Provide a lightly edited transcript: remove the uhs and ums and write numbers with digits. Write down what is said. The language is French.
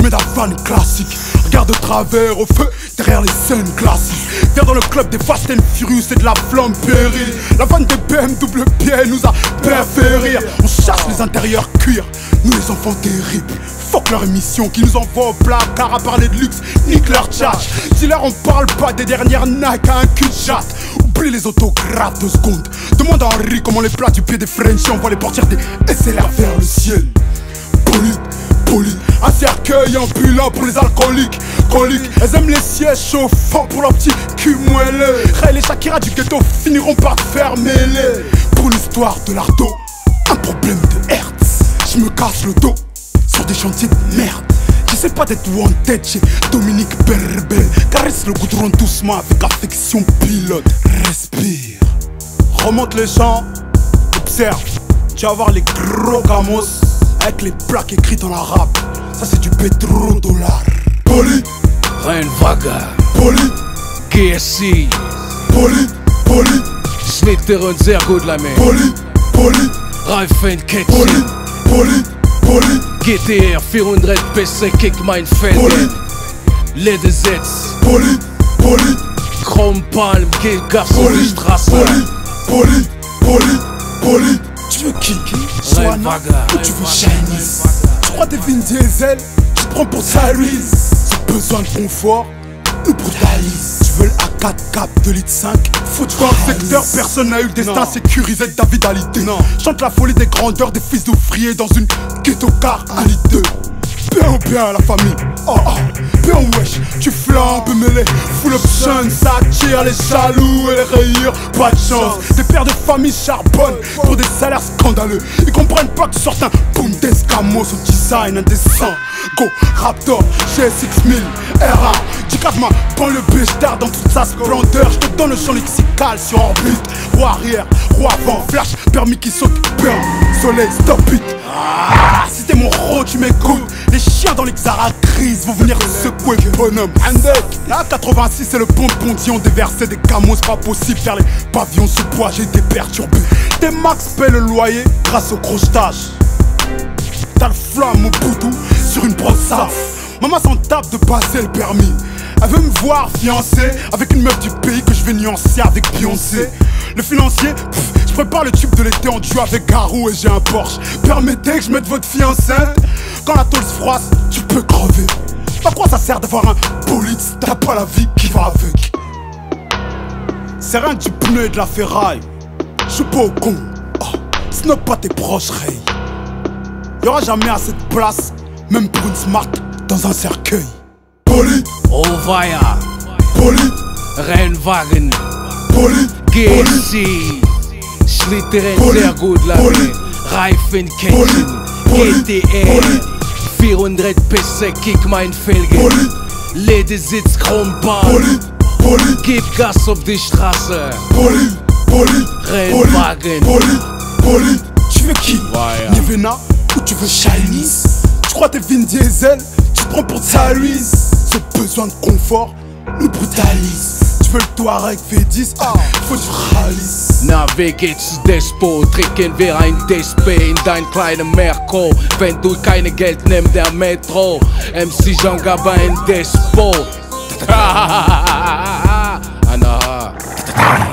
mets la vanne classique. Regarde de travers au feu, derrière les scènes classiques. Viens dans le club des Fast and Furious et de la flamme pérille. La vanne des BM double pied nous a bien fait rire. On chasse les intérieurs cuir, nous les enfants terribles. Fuck leur émission qui nous envoie au placard à parler de luxe, nique leur tchatch. Dis-leur on parle pas des dernières Nike à un cul de jatte. Oublie les autographes 2 secondes. Demande à Henri comment les plats du pied des Frenchies envoient les portières des SLR vers le ciel. Poli, un cercueil ambulant pour les alcooliques. Elles aiment les sièges chauffants pour leur petit cul moelleux. Ray et Shakira du ghetto finiront par te faire mêler. Pour l'histoire de l'ardo, un problème de Hertz. Je me casse le dos sur des chantiers de merde. J'essaie pas d'être wanted chez Dominique Berbel. Caresse le goudron doucement avec affection, pilote. Respire, remonte les champs, observe. Tu vas voir les gros gamos avec les plaques écrites en arabe. Ça c'est du pétrodollar. Poli, Reinwagen, Poli, GSC, Poli, Schnitteren sehr gut la mer. Poli, Reifenketchen, Poli, GTR 400 PC Kick mein Feld. Ledesitz, Poli, Chrompalm, Gas auf die Straße. Poli. Tu veux qui? Swana ou tu veux Chinese? Tu crois des Vin Diesel? Tu te prends pour Cyrus. J'ai besoin de confort, nous brutalise. Tu veux le A4 cap 2 litres 5? Faut que dans le secteur, personne n'a eu le destin sécurisé de Davidalité. Chante la folie des grandeurs des fils d'ouvriers dans une ghetto car 1 litre 2. Bien ou bien la famille, bien wesh, tu flambes mêlé, full option, ça tire les jaloux et les rayures, pas de chance. Des pères de famille charbonnent pour des salaires scandaleux. Ils comprennent pas que tu sortes un Bundescamos au design indécent. Go, Raptor, GS6000, R1, tu casses ma banlieue béchetard dans toute sa splendeur. Je te donne le champ lexical sur orbite. Roue arrière, roue avant, flash, permis qui saute, burn, soleil, stop it. Si t'es mon ro, tu m'écoutes. Les chiens dans les Xara-crises vont venir secouer bonhomme. Handek, la 86 c'est le bon pondillon déversé des camos. Pas possible faire les pavillons sous poids, j'ai été perturbé. Tes max paient le loyer grâce au crochetage. T'as le flamme au boudou sur une brosse saf. Maman s'en tape de passer le permis. Elle veut me voir fiancé avec une meuf du pays que je vais nuancer avec Beyoncé. Le financier, je prépare le tube de l'été en duo avec Garou et j'ai un Porsche. Permettez que je mette votre fille enceinte. Quand la tôle se froisse, tu peux crever. À quoi ça sert d'avoir un bolide si t'as pas la vie qui va avec? C'est rien du pneu et de la ferraille. Je suis pas au con. Snob pas tes proches, Ray. Y'aura jamais assez de place, même pour une smart dans un cercueil. Poli, Ovaya, Poli, Reinwagen, GSC, Schlitteren sehr gut la mer. Reifenketchen, GTR 400 PC Kick mein Felgen. Ledesitz, Chrompalm, gib Gas auf die Straße. Reinwagen, Tu veux qui? Nivena ou tu veux Chinese? Tu crois t'es Vin Diesel? Tu te prends pour Cyrus. J'ai besoin de confort, nous brutalise. Tu veux le Touareg V10? Faut du Rallye. na wie geht's Despo? Trinken wir ein Despe in dein kleiner Merco. Wenn du keine Geld nimmst, der Metro. MC Jean Gabin Despo. Anaha.